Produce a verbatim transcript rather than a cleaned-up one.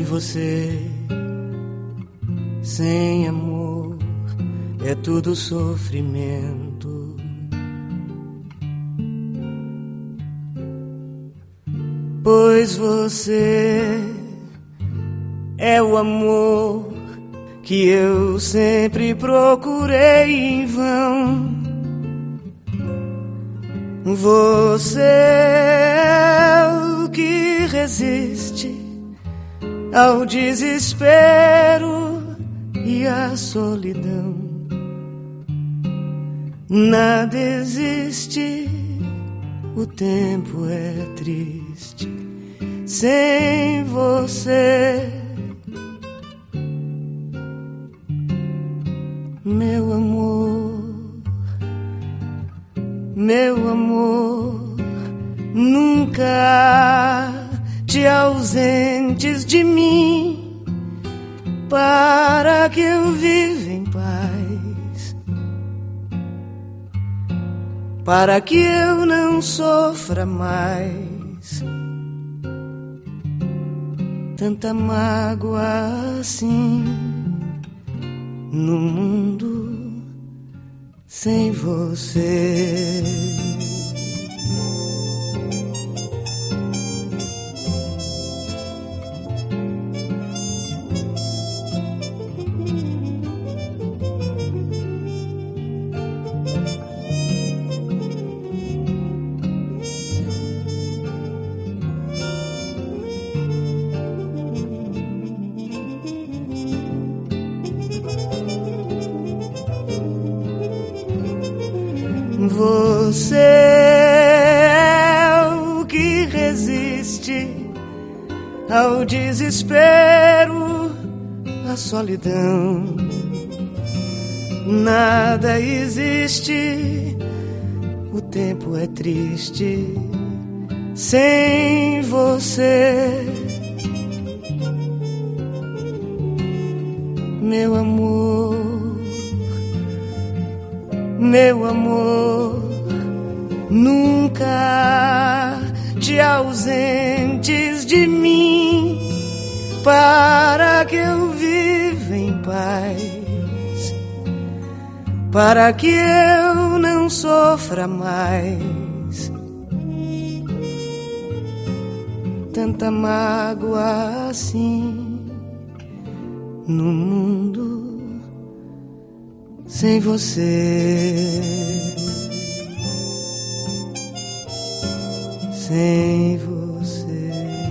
você, sem amor, é tudo sofrimento. Pois você é o amor que eu sempre procurei em vão. Você é o que resiste ao desespero e à solidão. Nada existe, o tempo é triste sem você. Meu amor, meu amor, nunca te ausentes de mim, para que eu viva em paz, para que eu não sofra mais tanta mágoa assim no mundo sem você. Você é o que resiste ao desespero, à solidão. Nada existe, o tempo é triste sem você. Meu amor, meu amor, nunca te ausentes de mim, para que eu viva em paz, para que eu não sofra mais tanta mágoa assim no mundo sem você, sem você.